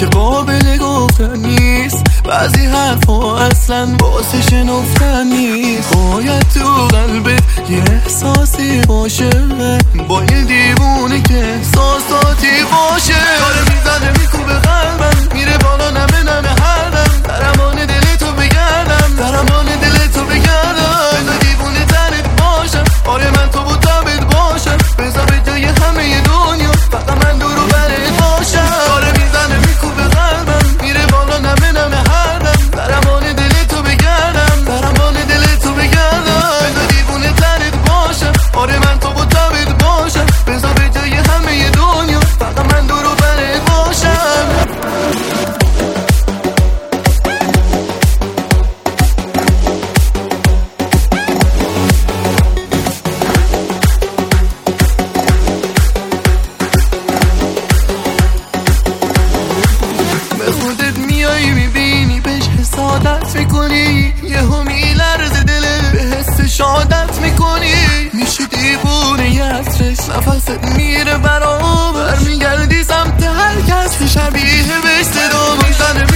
که قابل گفتن نیست. بعضی حرفا اصلا واسه شنفتن نیست. باید تو قلبت یه احساسی باشه، با یه دیوونه که احساساتی باشه. داره میزنه میکوبه قلبم، میره بالا نمه نمه هر دم. درمان دل تو بگردم، درمان دل تو بگردم. بذار دیوونه تنت باشم، آره من تو بود تابت باشم. بذار به جای همه دنیا فقط من دورو برت باشم. داره میزنه میکوبه قلبم، میره بالا نمه نمه هر دم. درمان دل تو بگردم، درمان دل تو بگردم. بذار دیوونه تنت باشم، آره من تو بود تابت باشم. بذار به جای همه دنیا فقط من دورو برت باشم. حسادت میکنی، یهو میلرزه دلت، به حس شادت میکنی. میشی دیوونه یزرش، نفست میره برابر، میگردی سمت هر کس که شبیه بهش صدا میزنه.